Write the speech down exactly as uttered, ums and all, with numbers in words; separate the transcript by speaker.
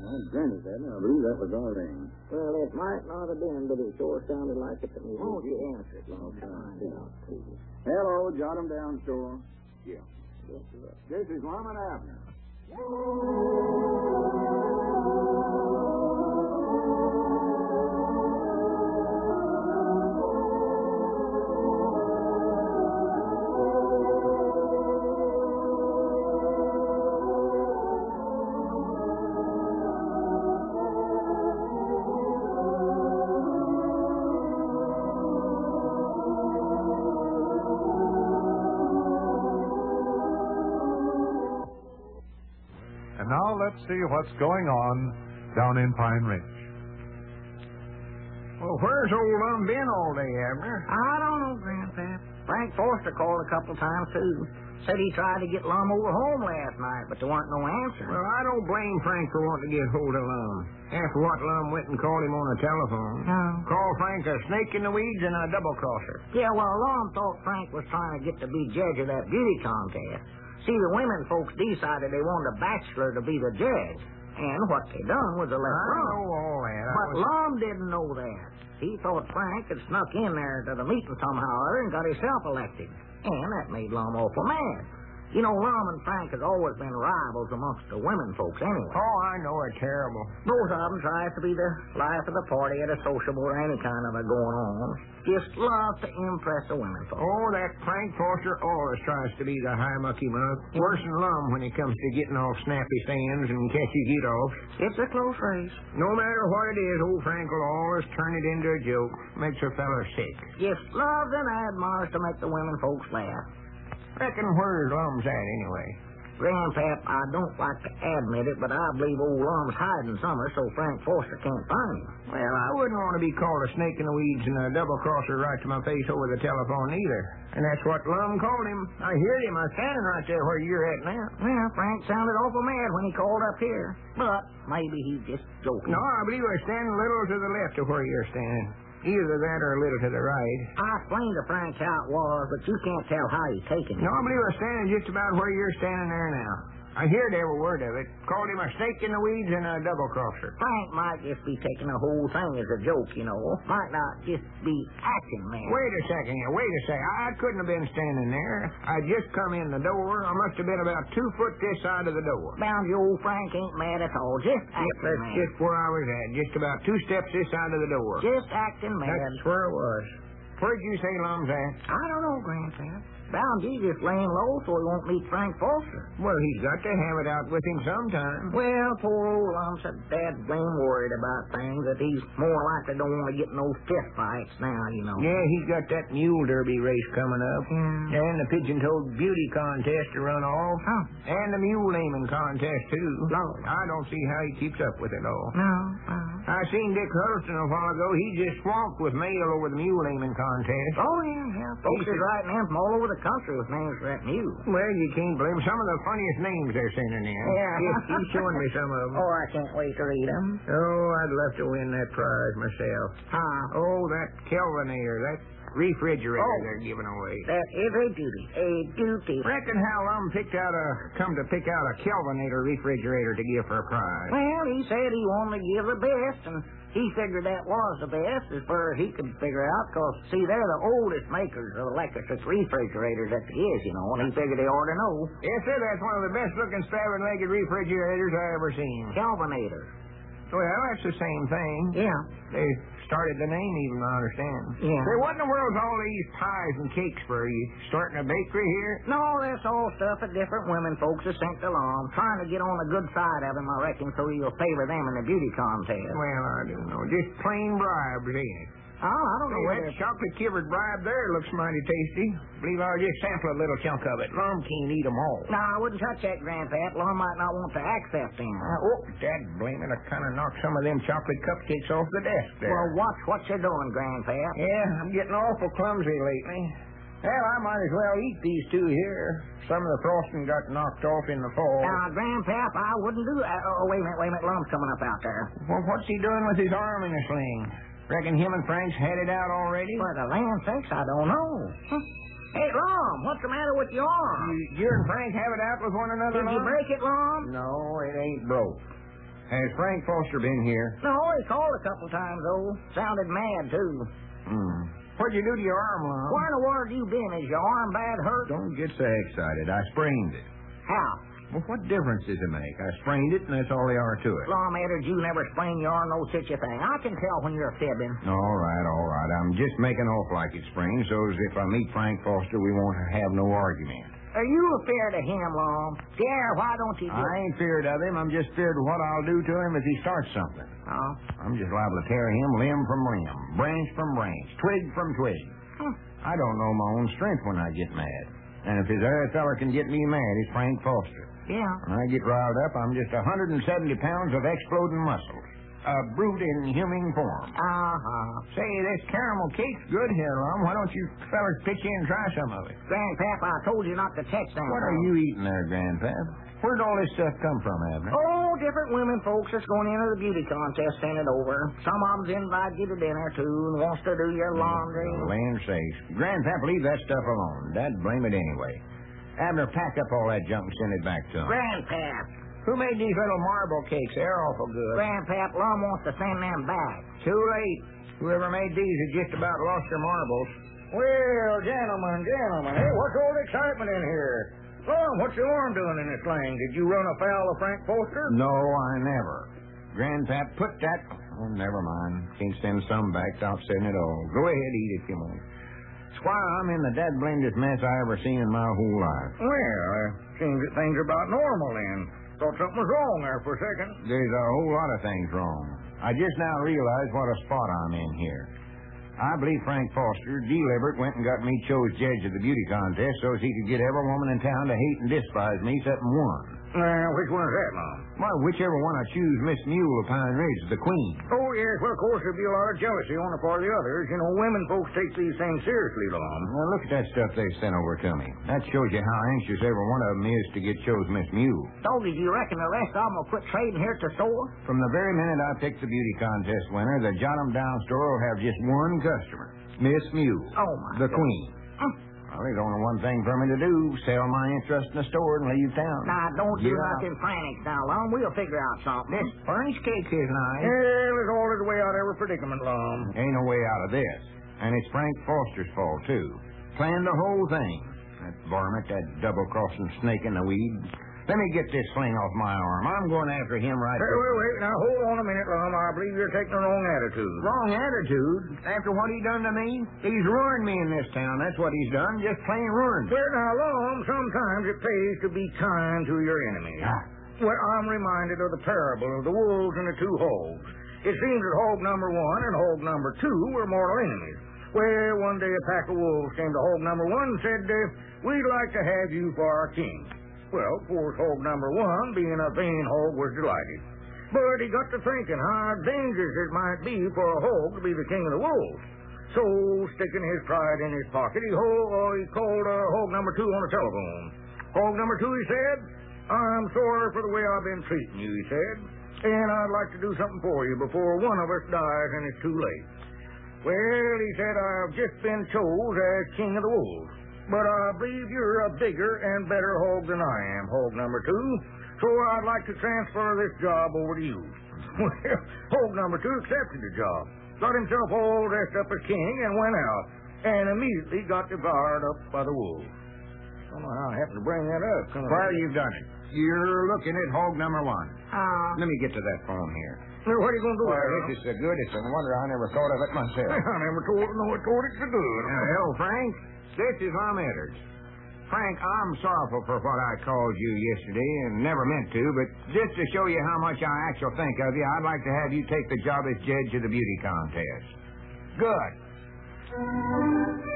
Speaker 1: My granny said, I believe that was our ring.
Speaker 2: Well, it might not have been, but it sure sounded like it to me.
Speaker 1: Won't
Speaker 2: you answer it? I'll find out, please.
Speaker 1: Hello, jot him down, store.
Speaker 2: Yeah. Yes, sir.
Speaker 1: This is Lum and Abner.
Speaker 3: And now let's see what's going on down in Pine Ridge.
Speaker 4: Well, where's old Lum been all day, Abner?
Speaker 2: I don't know, Grandpap. Frank Foster called a couple times, too. Said he tried to get Lum over home last night, but there weren't no answer.
Speaker 4: Well, I don't blame Frank for wanting to get hold of Lum. After what Lum went and called him on the telephone.
Speaker 2: No.
Speaker 4: Called Frank a snake in the weeds and a double-crosser.
Speaker 2: Yeah, well, Lum thought Frank was trying to get to be judge of that beauty contest. See, the women folks decided they wanted a bachelor to be the judge. And what they done was they left
Speaker 4: I
Speaker 2: Lum.
Speaker 4: know all that. I
Speaker 2: But
Speaker 4: was...
Speaker 2: Lum didn't know that. He thought Frank had snuck in there to the meeting somehow or other and got himself elected. And that made Lum awful mad. You know, Lum and Frank has always been rivals amongst the women folks anyway.
Speaker 4: Oh, I know it terrible.
Speaker 2: Both of them tries to be the life of the party at a sociable or any kind of a going on. Just love to impress the women folks.
Speaker 4: Oh, that Frank Foster always tries to be the high mucky muck. Worse than Lum when it comes to getting off snappy stands and catchy get-offs.
Speaker 2: It's a close race.
Speaker 4: No matter what it is, old Frank will always turn it into a joke. Makes a fella sick.
Speaker 2: Just loves and admires to make the women folks laugh.
Speaker 4: Reckon where's Lum's at, anyway?
Speaker 2: Grandpap, I don't like to admit it, but I believe old Lum's hiding somewhere so Frank Foster can't find him.
Speaker 4: Well, I wouldn't want to be called a snake in the weeds and a double-crosser right to my face over the telephone either. And that's what Lum called him. I heard him. I'm standing right there where you're at now.
Speaker 2: Well, Frank sounded awful mad when he called up here. But maybe he's just joking.
Speaker 4: No, I believe we're standing a little to the left of where you're standing. Either that or a little to the right.
Speaker 2: I explained to Frank how it was, but you can't tell how he's taking it.
Speaker 4: No, I believe we're standing just about where you're standing there now. I heard every word of it. Called him a snake in the weeds and a double-crosser.
Speaker 2: Frank might just be taking the whole thing as a joke, you know. Might not just be acting, man.
Speaker 4: Wait a second here. Wait a second. I couldn't have been standing there. I just come in the door. I must have been about two foot this side of the door.
Speaker 2: Bound you old Frank ain't mad at all. Just acting,
Speaker 4: Yep, that's
Speaker 2: man.
Speaker 4: just where I was at. Just about two steps this side of the door.
Speaker 2: Just acting, man.
Speaker 4: That's where it was. Where'd you say Lum's at?
Speaker 2: I don't know, Grandpa. Bound you just laying low so he won't meet Frank Foster.
Speaker 4: Well, he's got to have it out with him sometime.
Speaker 2: Well, poor old Lum's a dad blame worried about things that he's more likely don't want to get no fist fights now, you know.
Speaker 4: Yeah, he's got that mule derby race coming up.
Speaker 2: Yeah.
Speaker 4: And the pigeon-toed beauty contest to run off.
Speaker 2: Huh.
Speaker 4: And the mule naming contest, too.
Speaker 2: Lord.
Speaker 4: I don't see how he keeps up with it all.
Speaker 2: No, no.
Speaker 4: I seen Dick Huddleston a while ago. He just swamped with mail over the mule naming contest.
Speaker 2: Oh, yeah, yeah. Folks is writing in from all over the country with names for that mule.
Speaker 4: Well, you can't blame some of the funniest names they're sending in.
Speaker 2: Yeah.
Speaker 4: Yes, he's showing me some of them.
Speaker 2: Oh, I can't wait to read them.
Speaker 4: Oh, I'd love to win that prize myself.
Speaker 2: Huh.
Speaker 4: Oh, that Kelvinator, that refrigerator
Speaker 2: Oh.
Speaker 4: they're giving away.
Speaker 2: That is a duty. A duty.
Speaker 4: Reckon how Lum picked out a come to pick out a Kelvinator refrigerator to give for a prize.
Speaker 2: Well, he said he wanted to give the best, and he figured that was the best as far as he could figure out, because, see, they're the oldest makers of electric refrigerators that there is, you know, and he figured they ought to know.
Speaker 4: Yes, sir, that's one of the best-looking seven-legged refrigerators I ever seen.
Speaker 2: Kelvinator.
Speaker 4: Well, that's the same thing.
Speaker 2: Yeah.
Speaker 4: They started the name even, I understand.
Speaker 2: Yeah.
Speaker 4: Say, what in the world's all these pies and cakes for? Are you starting a bakery here?
Speaker 2: No, that's all stuff that different women folks have sent along, trying to get on the good side of him, I reckon, so he'll favor them in the beauty contest.
Speaker 4: Well, I don't know. Just plain bribes, ain't it?
Speaker 2: Oh, I don't know
Speaker 4: Hey,
Speaker 2: whether...
Speaker 4: that chocolate-covered bribe there looks mighty tasty. Believe I'll just sample a little chunk of it. Lum can't eat 'em all.
Speaker 2: No, I wouldn't touch that, Grandpa. Lum might not want to accept him.
Speaker 4: Uh, oh, dad blame it. I kind of knocked some of them chocolate cupcakes off the desk there.
Speaker 2: Well, watch what you're doing, Grandpa.
Speaker 4: Yeah, I'm getting awful clumsy lately. Well, I might as well eat these two here. Some of the frosting got knocked off in the fall.
Speaker 2: Now, Grandpap, I wouldn't do that. Oh, wait a minute, wait a minute. Lum's coming up out there.
Speaker 4: Well, what's he doing with his arm in a sling? Reckon him and Frank's had it out already?
Speaker 2: For the land sakes, I don't know. Hey, Lum, what's the matter with your arm?
Speaker 4: You, you and Frank have it out with one another,
Speaker 2: Did you
Speaker 4: Lum?
Speaker 2: break it, Lum?
Speaker 4: No, it ain't broke. Has Frank Foster been here?
Speaker 2: No, he called a couple times, though. Sounded mad, too.
Speaker 4: Hmm. What'd you do to your arm, Lum?
Speaker 2: Where in the world you been? Is your arm bad hurt?
Speaker 4: Don't get so excited. I sprained it.
Speaker 2: How?
Speaker 4: Well, what difference does it make? I sprained it, and that's all there are to it.
Speaker 2: Lum, Eddard, you never sprain your arm, no such a thing. I can tell when you're fibbing.
Speaker 4: All right, all right. I'm just making off like it's sprained, so as if I meet Frank Foster, we won't have no argument.
Speaker 2: Are you afeard of him, Lum? Dare, why don't you just...
Speaker 4: I ain't feared of him. I'm just feared of what I'll do to him if he starts something.
Speaker 2: Oh?
Speaker 4: I'm just liable to tear him limb from limb, branch from branch, twig from twig.
Speaker 2: Hmm.
Speaker 4: I don't know my own strength when I get mad. And if his other feller can get me mad, it's Frank Foster.
Speaker 2: Yeah.
Speaker 4: When I get riled up, I'm just one hundred seventy pounds of exploding muscles. A brute in human form.
Speaker 2: Uh-huh.
Speaker 4: Say, this caramel cake's good here, Lum. Why don't you fellers pitch in and try some of it?
Speaker 2: Grandpap, I told you not to touch that.
Speaker 4: What are you eating there, Grandpap? Where'd all this stuff come from, Abner?
Speaker 2: Oh, different women folks that's going into the beauty contest sent it over. Some of them's invited you to dinner, too, and wants to do your laundry.
Speaker 4: Oh, land sakes. Grandpap, leave that stuff alone. Dad, blame it anyway. Abner, pack up all that junk and send it back to him.
Speaker 2: Grandpap.
Speaker 4: Who made these little marble cakes? They're awful good.
Speaker 2: Grandpap, Lum wants to send them back.
Speaker 4: Too late. Whoever made these has just about lost their marbles.
Speaker 5: Well, gentlemen, gentlemen, hey, what's all the excitement in here? Lum, what's your arm doing in this thing? Did you run afoul of Frank Foster?
Speaker 4: No, I never. Grandpap, put that... Oh, never mind. Can't send some back. Stop saying it all. Go ahead, eat if you want. Squire, I'm in the dead-blindest mess I ever seen in my whole life.
Speaker 5: Well, it seems that things are about normal then. Thought something was wrong there for a second.
Speaker 4: There's a whole lot of things wrong. I just now realize what a spot I'm in here. I believe Frank Foster, deliberate, went and got me chose judge of the beauty contest so as he could get every woman in town to hate and despise me except one.
Speaker 5: Now, which one is that, Lum?
Speaker 4: Well, whichever one I choose, Miss Mule of Pine Ridge, the queen.
Speaker 5: Oh, yes, well, of course, there'd be a lot of jealousy on the part of the others. You know, women folks take these things seriously, Lum.
Speaker 4: Well, look at that stuff they sent over to me. That shows you how anxious every one of them is to get chose Miss Mule.
Speaker 2: Doggy, do you reckon the rest of them will quit trading here at the store?
Speaker 4: From the very minute I picked the beauty contest winner, the Jot 'em Down store will have just one customer, Miss Mule.
Speaker 2: Oh, my
Speaker 4: The
Speaker 2: God.
Speaker 4: queen.
Speaker 2: Hmm.
Speaker 4: Well, there's only one thing for me to do, sell my interest in the store and leave town.
Speaker 2: Now, don't do
Speaker 4: Yeah.
Speaker 2: nothing frantic now, Lum. We'll figure out something.
Speaker 4: This Furnish cakes is nice.
Speaker 5: Well, it's all the way out of every predicament, Lum.
Speaker 4: Ain't no way out of this. And it's Frank Foster's fault, too. Planned the whole thing. That varmint, that double-crossing snake in the weeds. Let me get this sling off my arm. I'm going after him right
Speaker 5: Wait, wait, wait. Now, hold on a minute, Lum. I believe you're taking the wrong attitude.
Speaker 4: Wrong attitude? After what he done to me? He's ruined me in this town. That's what he's done. Just plain ruined me.
Speaker 5: Well, now, Lum, sometimes it pays to be kind to your enemies.
Speaker 4: Ah.
Speaker 5: Well, I'm reminded of the parable of the wolves and the two hogs. It seems that hog number one and hog number two were mortal enemies. Well, one day a pack of wolves came to hog number one and said, uh, we'd like to have you for our king. Well, of course, hog number one, being a vain hog, was delighted. But he got to thinking how dangerous it might be for a hog to be the king of the wolves. So, sticking his pride in his pocket, he, ho- uh, he called uh, hog number two on the telephone. Hog number two, he said, I'm sorry for the way I've been treating you, he said, and I'd like to do something for you before one of us dies and it's too late. Well, he said, I've just been chose as king of the wolves. But I believe you're a bigger and better hog than I am, hog number two. So I'd like to transfer this job over to you. Well, hog number two accepted the job, got himself all dressed up as king, and went out, and immediately got devoured up by the wolves. I don't know how I happened to bring that up. Huh?
Speaker 4: Well, you've done it. You're looking at hog number one.
Speaker 2: Uh,
Speaker 4: Let me get to that phone here.
Speaker 5: Well, what are you going to do?
Speaker 4: Well,
Speaker 5: there,
Speaker 4: this is so good, it's a wonder I never thought of it myself.
Speaker 5: I never told no, I told it so good.
Speaker 4: Now, hello, Frank. This is Lum Edwards. Frank, I'm sorrowful for what I called you yesterday and never meant to, but just to show you how much I actually think of you, I'd like to have you take the job as judge of the beauty contest. Good.